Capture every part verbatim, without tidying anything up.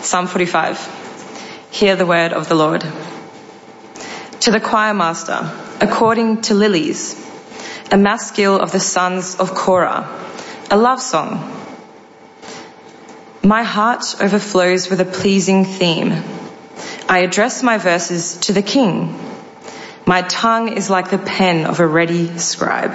Psalm forty-five. Hear the word of the Lord. To the choir master, according to lilies, a maskil of the sons of Korah, a love song. My heart overflows with a pleasing theme. I address my verses to the King. My tongue is like the pen of a ready scribe.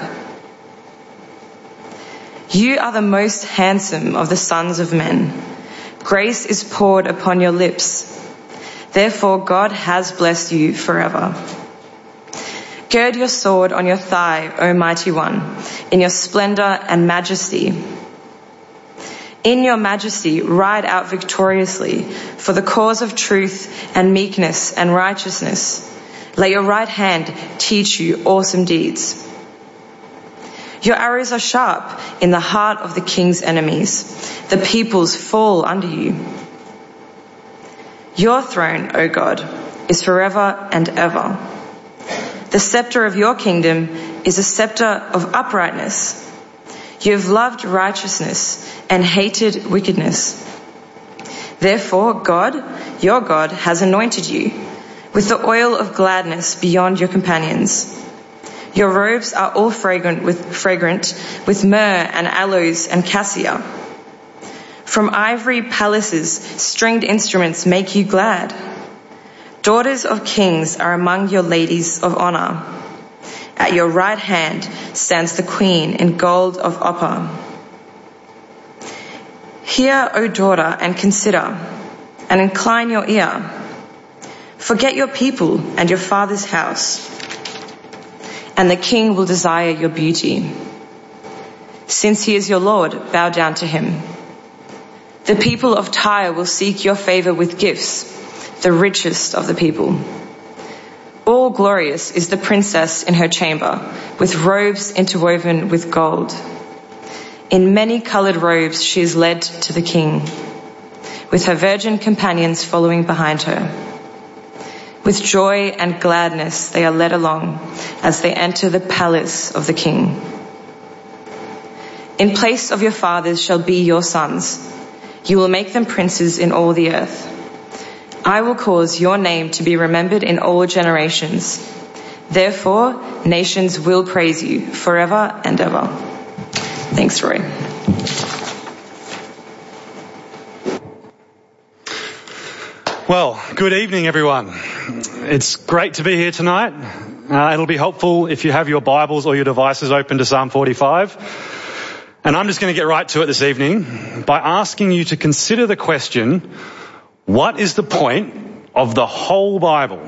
You are the most handsome of the sons of men. Grace is poured upon your lips. Therefore God has blessed you forever. Gird your sword on your thigh, O mighty one, in your splendor and majesty. In your majesty, ride out victoriously for the cause of truth and meekness and righteousness. Let your right hand teach you awesome deeds. Your arrows are sharp in the heart of the king's enemies. The peoples fall under you. Your throne, O God, is forever and ever. The scepter of your kingdom is a scepter of uprightness. You have loved righteousness and hated wickedness. Therefore, God, your God, has anointed you with the oil of gladness beyond your companions. Your robes are all fragrant with, fragrant with myrrh and aloes and cassia. From ivory palaces, stringed instruments make you glad. Daughters of kings are among your ladies of honor. At your right hand stands the queen in gold of Ophir. Hear, O daughter, and consider, and incline your ear. Forget your people and your father's house, and the king will desire your beauty. Since he is your Lord, bow down to him. The people of Tyre will seek your favor with gifts, the richest of the people. All glorious is the princess in her chamber, with robes interwoven with gold. In many colored robes she is led to the king, with her virgin companions following behind her. With joy and gladness they are led along as they enter the palace of the king. In place of your fathers shall be your sons. You will make them princes in all the earth. I will cause your name to be remembered in all generations. Therefore, nations will praise you forever and ever. Thanks, Roy. Well, good evening, everyone. It's great to be here tonight. Uh, it'll be helpful if you have your Bibles or your devices open to Psalm forty-five. And I'm just going to get right to it this evening by asking you to consider the question, what is the point of the whole Bible?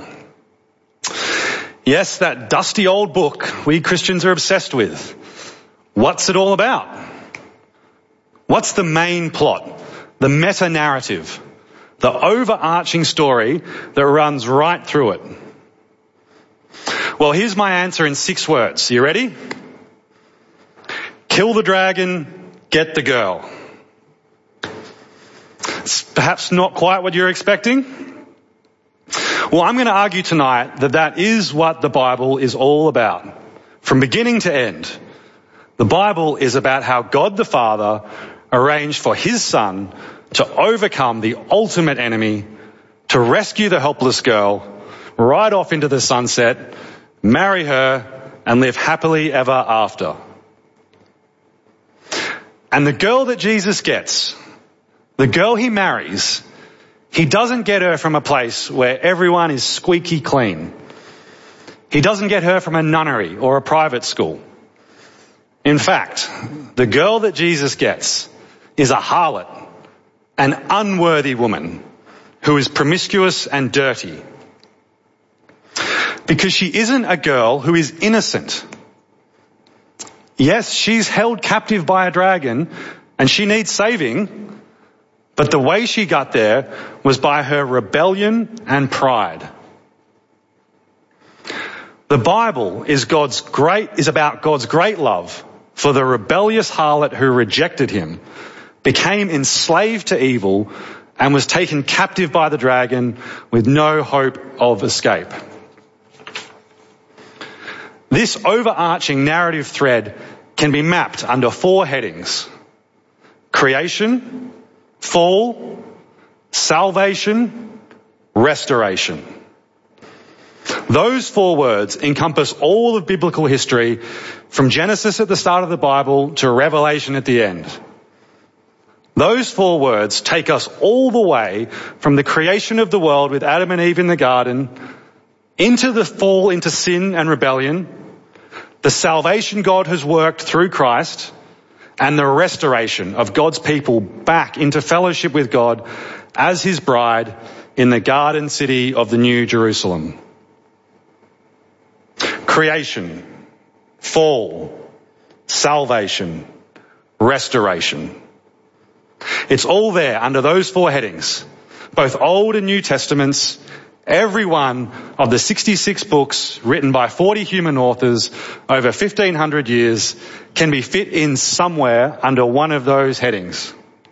Yes, that dusty old book we Christians are obsessed with. What's it all about? What's the main plot, the meta-narrative, the overarching story that runs right through it? Well, here's my answer in six words. You ready? Kill the dragon, get the girl. It's perhaps not quite what you're expecting. Well, I'm going to argue tonight that that is what the Bible is all about, from beginning to end. The Bible is about how God the Father arranged for his Son to overcome the ultimate enemy, to rescue the helpless girl, ride off into the sunset, marry her, and live happily ever after. And the girl that Jesus gets, the girl he marries, he doesn't get her from a place where everyone is squeaky clean. He doesn't get her from a nunnery or a private school. In fact, the girl that Jesus gets is a harlot, an unworthy woman who is promiscuous and dirty. Because she isn't a girl who is innocent. Yes, she's held captive by a dragon and she needs saving, but the way she got there was by her rebellion and pride. The Bible is God's great, is about God's great love for the rebellious harlot who rejected him, became enslaved to evil, and was taken captive by the dragon with no hope of escape. This overarching narrative thread can be mapped under four headings: creation, fall, salvation, restoration. Those four words encompass all of biblical history from Genesis at the start of the Bible to Revelation at the end. Those four words take us all the way from the creation of the world with Adam and Eve in the garden, into the fall into sin and rebellion, the salvation God has worked through Christ, and the restoration of God's people back into fellowship with God as his bride in the garden city of the New Jerusalem. Creation, fall, salvation, restoration. It's all there under those four headings, both Old and New Testaments, every one of the sixty-six books written by forty human authors over fifteen hundred years can be fit in somewhere under one of those headings.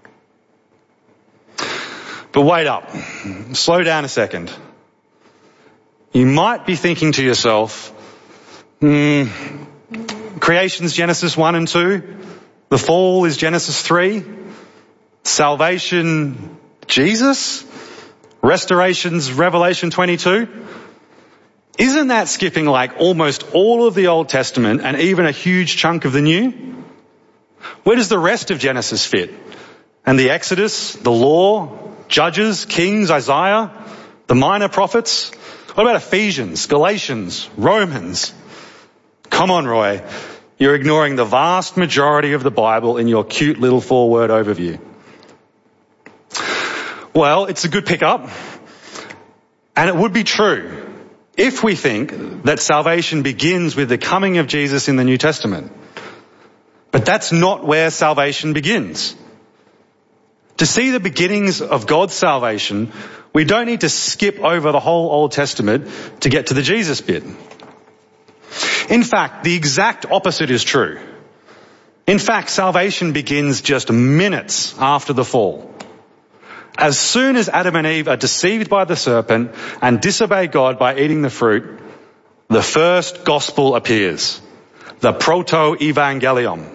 But wait up. Slow down a second. You might be thinking to yourself, hmm, creation's Genesis one and two, the fall is Genesis three, salvation, Jesus, restoration's Revelation twenty-two. Isn't that skipping like almost all of the Old Testament and even a huge chunk of the New? Where does the rest of Genesis fit? And the Exodus, the Law, Judges, Kings, Isaiah, the minor prophets? What about Ephesians, Galatians, Romans? Come on, Roy. You're ignoring the vast majority of the Bible in your cute little four-word overview. Well, it's a good pickup. And it would be true if we think that salvation begins with the coming of Jesus in the New Testament. But that's not where salvation begins. To see the beginnings of God's salvation, we don't need to skip over the whole Old Testament to get to the Jesus bit. In fact, the exact opposite is true. In fact, salvation begins just minutes after the fall. As soon as Adam and Eve are deceived by the serpent and disobey God by eating the fruit, the first gospel appears, the proto-evangelium.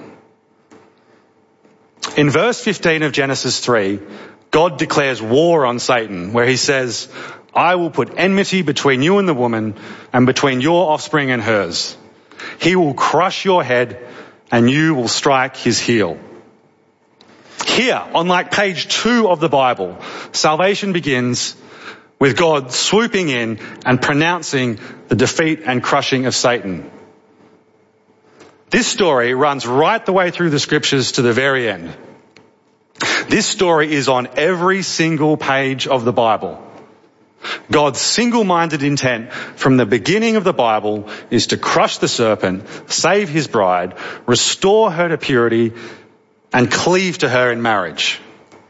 In verse fifteen of Genesis three, God declares war on Satan, where he says, I will put enmity between you and the woman, and between your offspring and hers. He will crush your head, and you will strike his heel. Here, on like page two of the Bible, salvation begins with God swooping in and pronouncing the defeat and crushing of Satan. This story runs right the way through the scriptures to the very end. This story is on every single page of the Bible. God's single-minded intent from the beginning of the Bible is to crush the serpent, save his bride, restore her to purity, and cleave to her in marriage.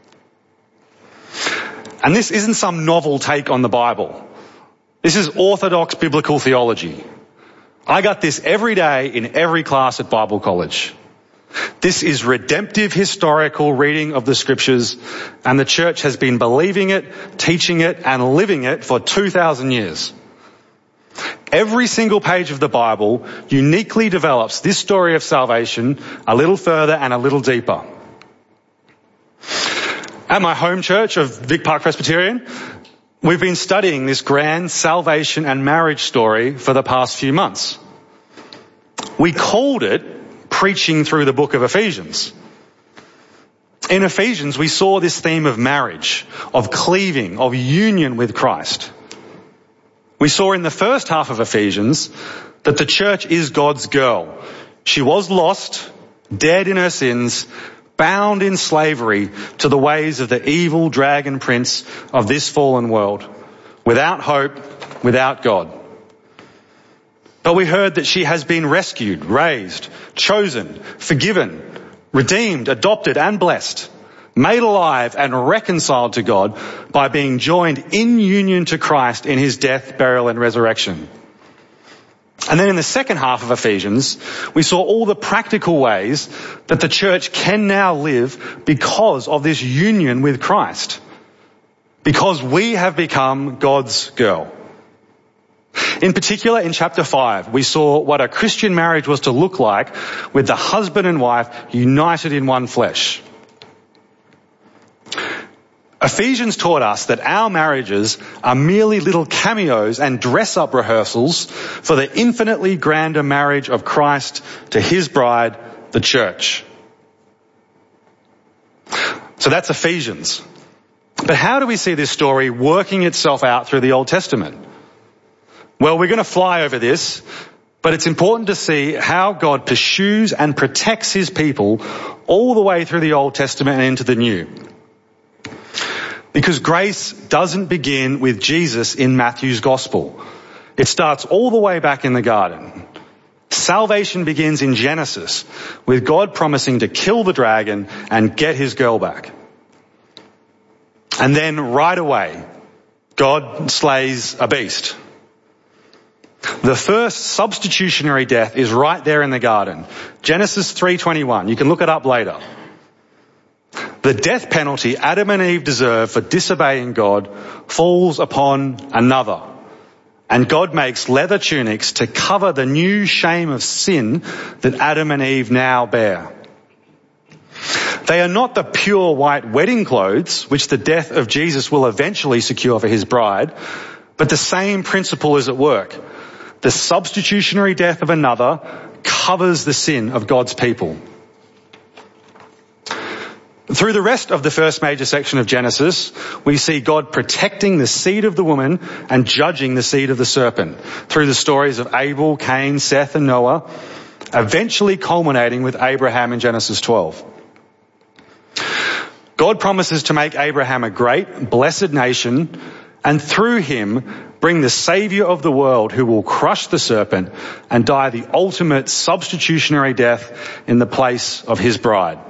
And this isn't some novel take on the Bible. This is orthodox biblical theology. I got this every day in every class at Bible college. This is redemptive historical reading of the scriptures, and the church has been believing it, teaching it, and living it for two thousand years. Every single page of the Bible uniquely develops this story of salvation a little further and a little deeper. At my home church of Vic Park Presbyterian, we've been studying this grand salvation and marriage story for the past few months. We called it Preaching Through the Book of Ephesians. In Ephesians, we saw this theme of marriage, of cleaving, of union with Christ. We saw in the first half of Ephesians that the church is God's girl. She was lost, dead in her sins, bound in slavery to the ways of the evil dragon prince of this fallen world, without hope, without God. But we heard that she has been rescued, raised, chosen, forgiven, redeemed, adopted and blessed, made alive and reconciled to God by being joined in union to Christ in his death, burial and resurrection. And then in the second half of Ephesians, we saw all the practical ways that the church can now live because of this union with Christ. Because we have become God's girl. In particular, in chapter five, we saw what a Christian marriage was to look like with the husband and wife united in one flesh. Ephesians taught us that our marriages are merely little cameos and dress-up rehearsals for the infinitely grander marriage of Christ to his bride, the church. So that's Ephesians. But how do we see this story working itself out through the Old Testament? Well, we're going to fly over this, but it's important to see how God pursues and protects his people all the way through the Old Testament and into the New. Because grace doesn't begin with Jesus in Matthew's Gospel. It starts all the way back in the garden. Salvation begins in Genesis, with God promising to kill the dragon and get his girl back. And then right away, God slays a beast. The first substitutionary death is right there in the garden. Genesis three twenty-one. You can look it up later. The death penalty Adam and Eve deserve for disobeying God falls upon another. And God makes leather tunics to cover the new shame of sin that Adam and Eve now bear. They are not the pure white wedding clothes which the death of Jesus will eventually secure for his bride, but the same principle is at work. The substitutionary death of another covers the sin of God's people. Through the rest of the first major section of Genesis, we see God protecting the seed of the woman and judging the seed of the serpent through the stories of Abel, Cain, Seth, and Noah, eventually culminating with Abraham in Genesis twelve. God promises to make Abraham a great, blessed nation, and through him bring the Saviour of the world who will crush the serpent and die the ultimate substitutionary death in the place of his bride.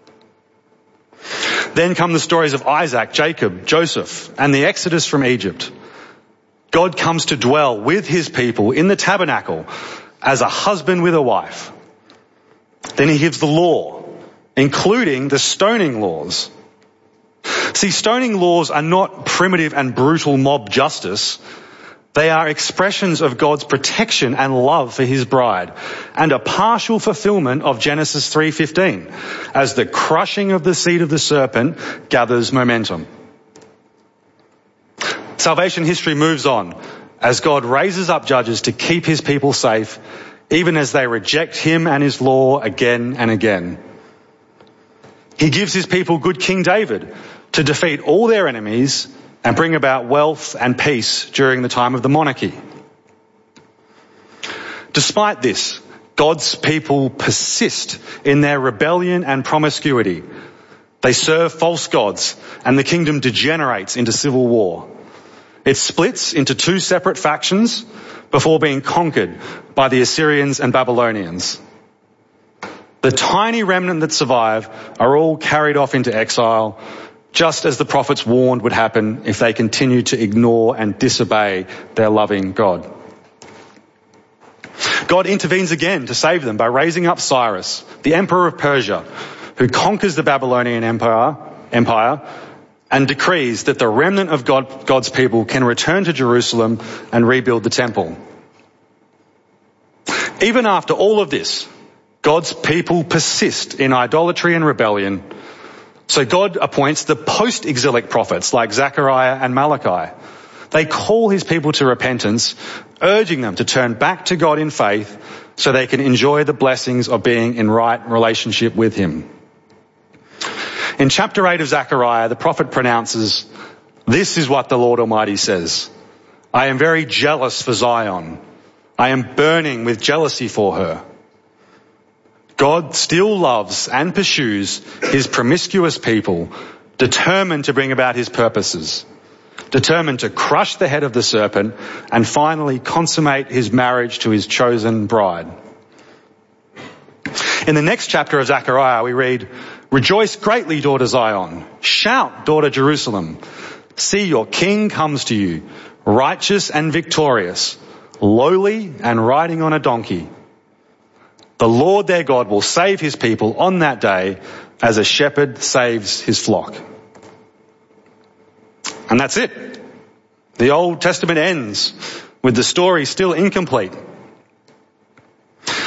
Then come the stories of Isaac, Jacob, Joseph, and the Exodus from Egypt. God comes to dwell with his people in the tabernacle as a husband with a wife. Then he gives the law, including the stoning laws. See, stoning laws are not primitive and brutal mob justice. They are expressions of God's protection and love for his bride, and a partial fulfillment of Genesis three fifteen, as the crushing of the seed of the serpent gathers momentum. Salvation history moves on as God raises up judges to keep his people safe, even as they reject him and his law again and again. He gives his people good King David to defeat all their enemies and bring about wealth and peace during the time of the monarchy. Despite this, God's people persist in their rebellion and promiscuity. They serve false gods, and the kingdom degenerates into civil war. It splits into two separate factions before being conquered by the Assyrians and Babylonians. The tiny remnant that survive are all carried off into exile, just as the prophets warned would happen if they continued to ignore and disobey their loving God. God intervenes again to save them by raising up Cyrus, the emperor of Persia, who conquers the Babylonian empire, empire and decrees that the remnant of God, God's people can return to Jerusalem and rebuild the temple. Even after all of this, God's people persist in idolatry and rebellion. So God appoints the post-exilic prophets like Zechariah and Malachi. They call his people to repentance, urging them to turn back to God in faith so they can enjoy the blessings of being in right relationship with him. In chapter eight of Zechariah, the prophet pronounces, "This is what the Lord Almighty says. I am very jealous for Zion. I am burning with jealousy for her." God still loves and pursues his promiscuous people, determined to bring about his purposes, determined to crush the head of the serpent and finally consummate his marriage to his chosen bride. In the next chapter of Zechariah, we read, "Rejoice greatly, daughter Zion. Shout, daughter Jerusalem. See, your king comes to you, righteous and victorious, lowly and riding on a donkey. The Lord their God will save his people on that day as a shepherd saves his flock." And that's it. The Old Testament ends with the story still incomplete.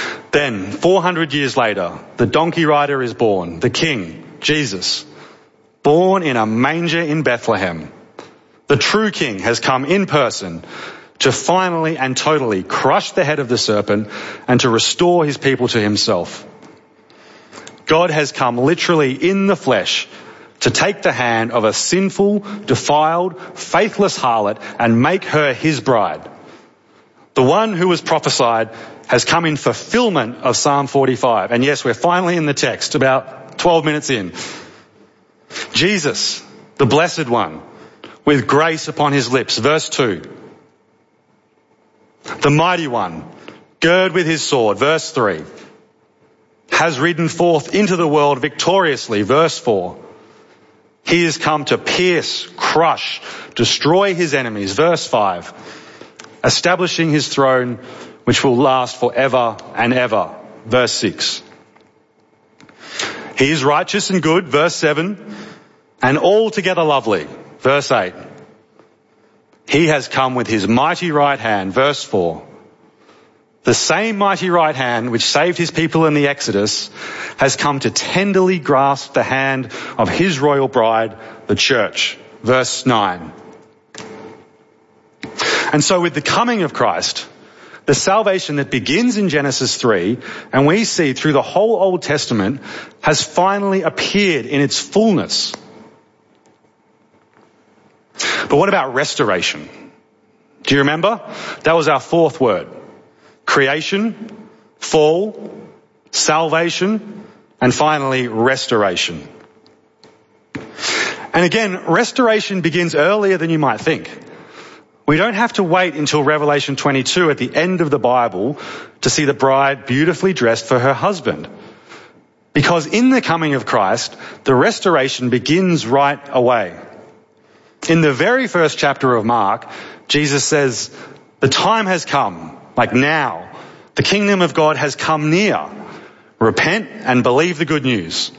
Then, four hundred years later, the donkey rider is born, the king, Jesus. born in a manger in Bethlehem. The true king has come in person to finally and totally crush the head of the serpent and to restore his people to himself. God has come literally in the flesh to take the hand of a sinful, defiled, faithless harlot and make her his bride. The one who was prophesied has come in fulfillment of Psalm forty-five. And yes, we're finally in the text, about twelve minutes in. Jesus, the Blessed One, with grace upon his lips. Verse two. The Mighty One, girded with his sword. Verse three. Has ridden forth into the world victoriously. Verse four. He has come to pierce, crush, destroy his enemies. Verse five. Establishing his throne, which will last forever and ever. Verse six. He is righteous and good. Verse seven. And altogether lovely. Verse eight. He has come with his mighty right hand. Verse four. The same mighty right hand which saved his people in the Exodus has come to tenderly grasp the hand of his royal bride, the church. Verse nine. And so with the coming of Christ, the salvation that begins in Genesis three and we see through the whole Old Testament has finally appeared in its fullness. But what about restoration? Do you remember? That was our fourth word. Creation, fall, salvation, and finally restoration. And again, restoration begins earlier than you might think. We don't have to wait until Revelation twenty-two at the end of the Bible to see the bride beautifully dressed for her husband. Because in the coming of Christ, the restoration begins right away. In the very first chapter of Mark, Jesus says, the time has come. Like now, the kingdom of God has come near. Repent and believe the good news.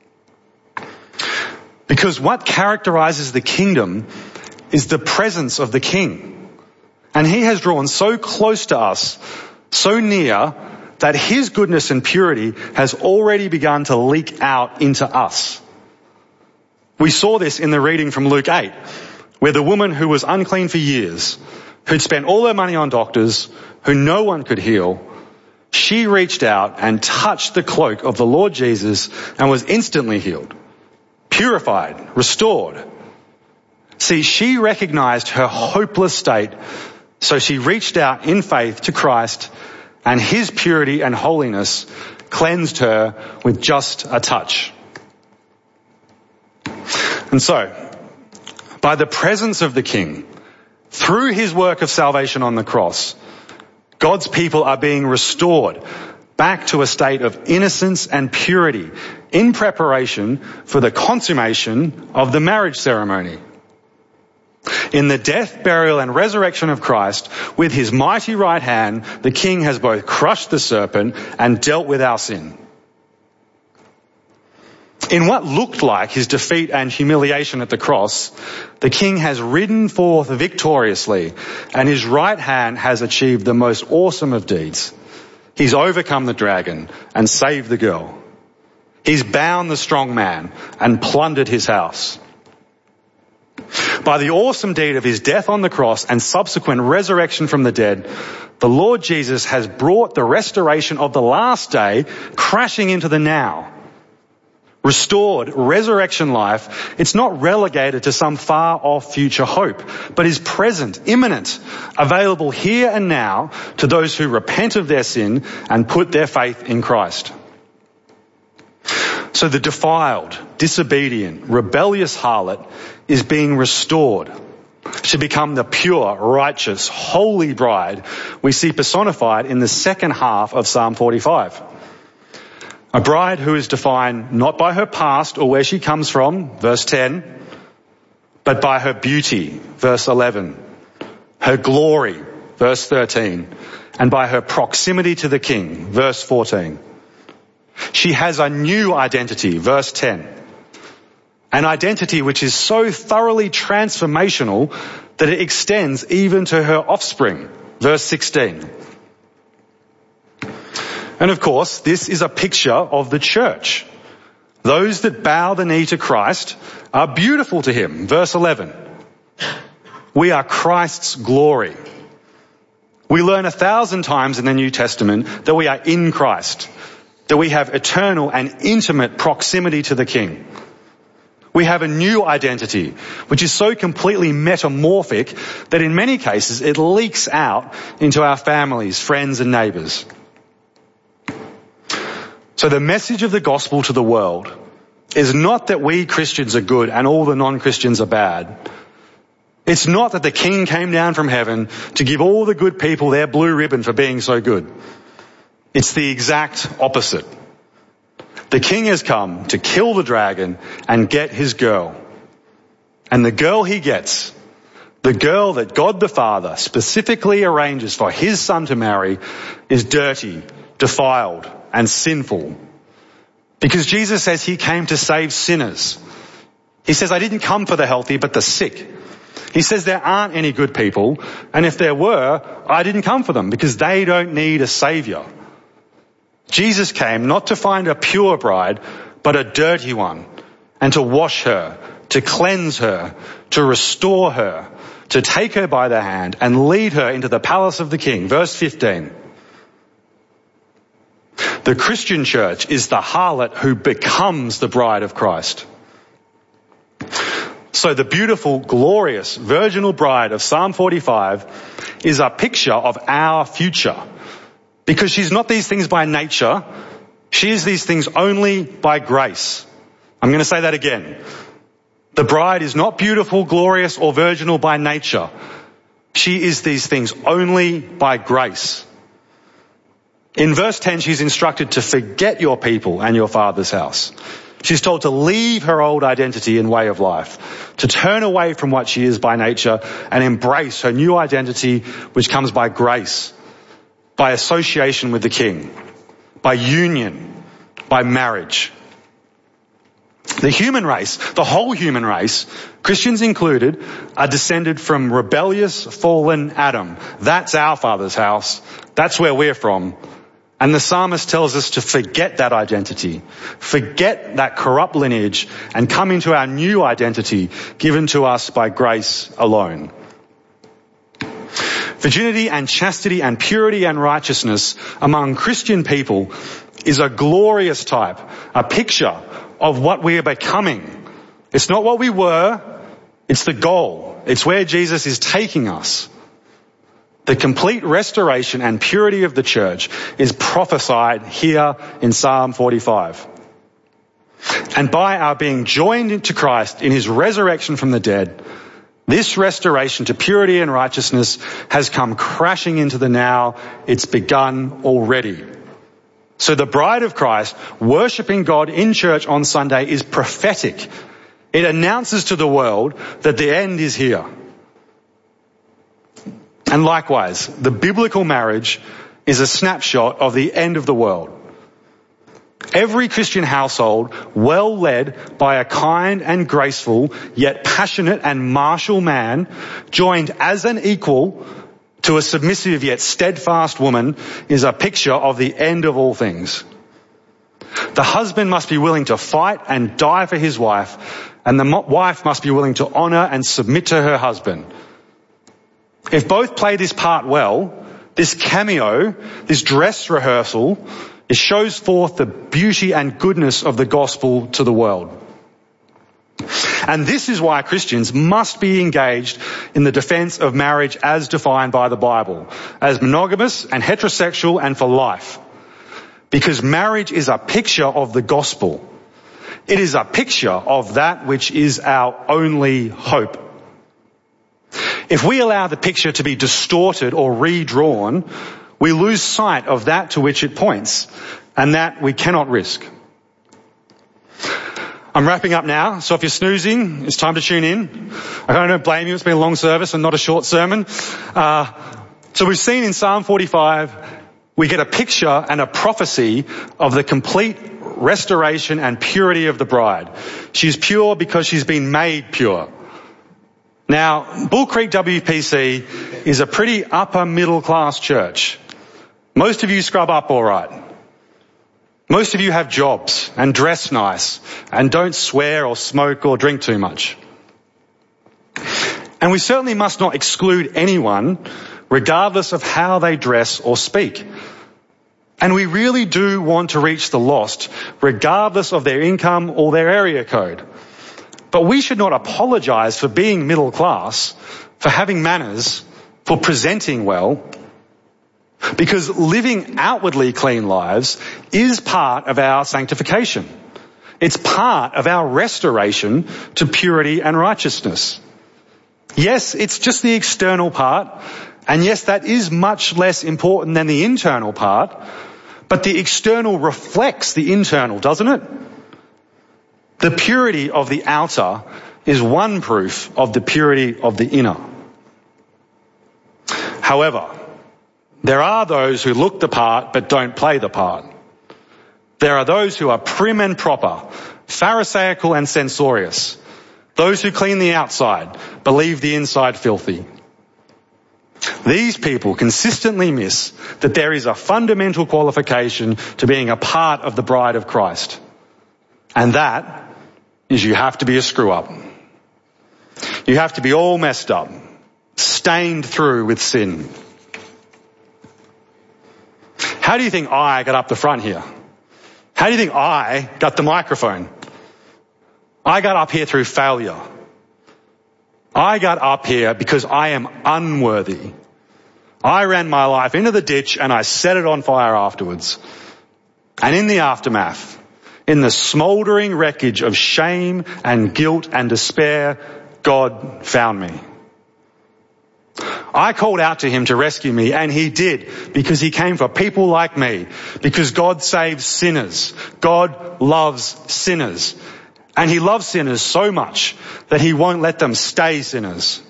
Because what characterizes the kingdom is the presence of the king. And he has drawn so close to us, so near, that his goodness and purity has already begun to leak out into us. We saw this in the reading from Luke eight, where the woman who was unclean for years, who'd spent all her money on doctors, who no one could heal, she reached out and touched the cloak of the Lord Jesus and was instantly healed, purified, restored. See, she recognized her hopeless state, so she reached out in faith to Christ, and his purity and holiness cleansed her with just a touch. And so, by the presence of the King, through his work of salvation on the cross, God's people are being restored back to a state of innocence and purity in preparation for the consummation of the marriage ceremony. In the death, burial, and resurrection of Christ, with his mighty right hand, the King has both crushed the serpent and dealt with our sin. In what looked like his defeat and humiliation at the cross, the King has ridden forth victoriously, and his right hand has achieved the most awesome of deeds. He's overcome the dragon and saved the girl. He's bound the strong man and plundered his house. By the awesome deed of his death on the cross and subsequent resurrection from the dead, the Lord Jesus has brought the restoration of the last day crashing into the now. Restored resurrection life, it's not relegated to some far-off future hope, but is present, imminent, available here and now to those who repent of their sin and put their faith in Christ. So the defiled, disobedient, rebellious harlot is being restored to become the pure, righteous, holy bride we see personified in the second half of Psalm forty-five. A bride who is defined not by her past or where she comes from, verse ten, but by her beauty, verse eleven, her glory, verse thirteen, and by her proximity to the King, verse fourteen. She has a new identity, verse ten, an identity which is so thoroughly transformational that it extends even to her offspring, verse sixteen. And of course, this is a picture of the church, Those that bow the knee to Christ are beautiful to him. Verse eleven. We are Christ's glory. We learn a thousand times in the New Testament that we are in Christ, that we have eternal and intimate proximity to the King. We have a new identity, which is so completely metamorphic that in many cases it leaks out into our families, friends and neighbours. So the message of the gospel to the world is not that we Christians are good and all the non-Christians are bad. It's not that the King came down from heaven to give all the good people their blue ribbon for being so good. It's the exact opposite. The King has come to kill the dragon and get his girl. And the girl he gets, the girl that God the Father specifically arranges for his son to marry, is dirty, defiled, and sinful. Because Jesus says he came to save sinners. He says, I didn't come for the healthy, but the sick. He says there aren't any good people, and if there were, I didn't come for them because they don't need a saviour. Jesus came not to find a pure bride, but a dirty one, and to wash her, to cleanse her, to restore her, to take her by the hand and lead her into the palace of the King. Verse fifteen. The Christian church is the harlot who becomes the bride of Christ. So the beautiful, glorious, virginal bride of Psalm forty-five is a picture of our future. Because she's not these things by nature, she is these things only by grace. I'm going to say that again. The bride is not beautiful, glorious, or virginal by nature. She is these things only by grace. In verse ten, she's instructed to forget your people and your father's house. She's told to leave her old identity and way of life, to turn away from what she is by nature and embrace her new identity, which comes by grace, by association with the King, by union, by marriage. The human race, the whole human race, Christians included, are descended from rebellious, fallen Adam. That's our father's house. That's where we're from. And the psalmist tells us to forget that identity, forget that corrupt lineage, and come into our new identity given to us by grace alone. Virginity and chastity and purity and righteousness among Christian people is a glorious type, a picture of what we are becoming. It's not what we were, it's the goal. It's where Jesus is taking us. The complete restoration and purity of the church is prophesied here in Psalm forty-five. And by our being joined to Christ in his resurrection from the dead, this restoration to purity and righteousness has come crashing into the now. It's begun already. So the bride of Christ, worshipping God in church on Sunday, is prophetic. It announces to the world that the end is here. And likewise, the biblical marriage is a snapshot of the end of the world. Every Christian household, well led by a kind and graceful, yet passionate and martial man, joined as an equal to a submissive yet steadfast woman, is a picture of the end of all things. The husband must be willing to fight and die for his wife, and the wife must be willing to honour and submit to her husband. If both play this part well, this cameo, this dress rehearsal, it shows forth the beauty and goodness of the gospel to the world. And this is why Christians must be engaged in the defence of marriage as defined by the Bible, as monogamous and heterosexual and for life. Because marriage is a picture of the gospel. It is a picture of that which is our only hope. If we allow the picture to be distorted or redrawn, we lose sight of that to which it points, and that we cannot risk. I'm wrapping up now, so if you're snoozing, it's time to tune in. I don't blame you, it's been a long service and not a short sermon. Uh, so we've seen in Psalm forty-five, we get a picture and a prophecy of the complete restoration and purity of the bride. She's pure because she's been made pure. Now, Bull Creek W P C is a pretty upper middle class church. Most of you scrub up all right. Most of you have jobs and dress nice and don't swear or smoke or drink too much. And we certainly must not exclude anyone regardless of how they dress or speak. And we really do want to reach the lost regardless of their income or their area code. But we should not apologise for being middle class, for having manners, for presenting well, because living outwardly clean lives is part of our sanctification. It's part of our restoration to purity and righteousness. Yes, it's just the external part, and yes, that is much less important than the internal part, but the external reflects the internal, doesn't it? The purity of the outer is one proof of the purity of the inner. However, there are those who look the part but don't play the part. There are those who are prim and proper, pharisaical and censorious. Those who clean the outside but leave the inside filthy. These people consistently miss that there is a fundamental qualification to being a part of the bride of Christ. And that is you have to be a screw-up. You have to be all messed up, stained through with sin. How do you think I got up the front here? How do you think I got the microphone? I got up here through failure. I got up here because I am unworthy. I ran my life into the ditch and I set it on fire afterwards. And in the aftermath, in the smouldering wreckage of shame and guilt and despair, God found me. I called out to him to rescue me, and he did, because he came for people like me, because God saves sinners. God loves sinners. And he loves sinners so much that he won't let them stay sinners.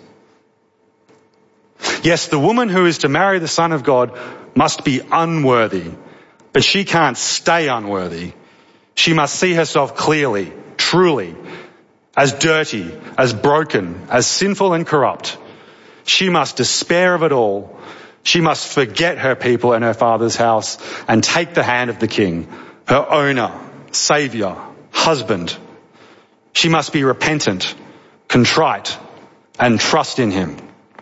Yes, the woman who is to marry the Son of God must be unworthy, but she can't stay unworthy. She must see herself clearly, truly, as dirty, as broken, as sinful and corrupt. She must despair of it all. She must forget her people and her Father's house and take the hand of the King, her owner, saviour, husband. She must be repentant, contrite, and trust in him.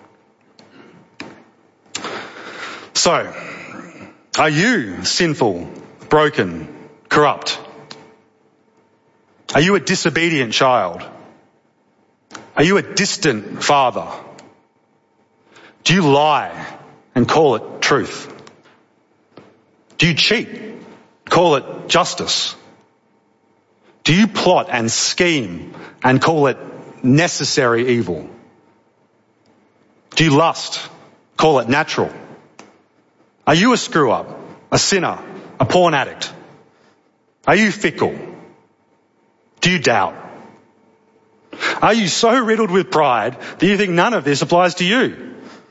So, are you sinful, broken, corrupt? Are you a disobedient child? Are you a distant father? Do you lie and call it truth? Do you cheat? Call it justice? Do you plot and scheme and call it necessary evil? Do you lust? Call it natural? Are you a screw-up, a sinner, a porn addict? Are you fickle? Do you doubt? Are you so riddled with pride that you think none of this applies to you?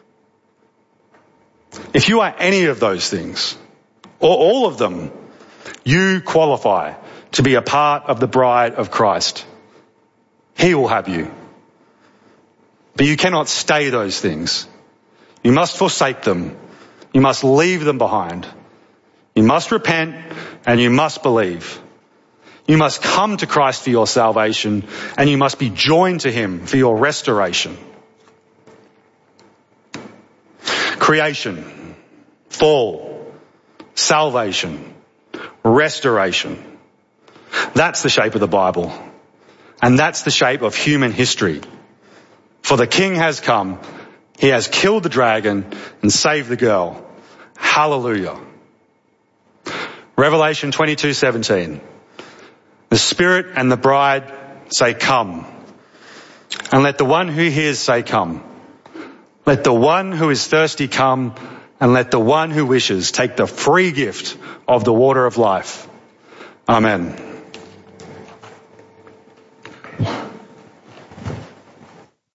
If you are any of those things, or all of them, you qualify to be a part of the bride of Christ. He will have you. But you cannot stay those things. You must forsake them. You must leave them behind. You must repent and you must believe. You must come to Christ for your salvation, and you must be joined to him for your restoration. Creation, fall, salvation, restoration. That's the shape of the Bible. And that's the shape of human history. For the King has come. He has killed the dragon and saved the girl. Hallelujah. Revelation twenty-two seventeen. The Spirit and the bride say, come. And let the one who hears say, come. Let the one who is thirsty come, and let the one who wishes take the free gift of the water of life. Amen.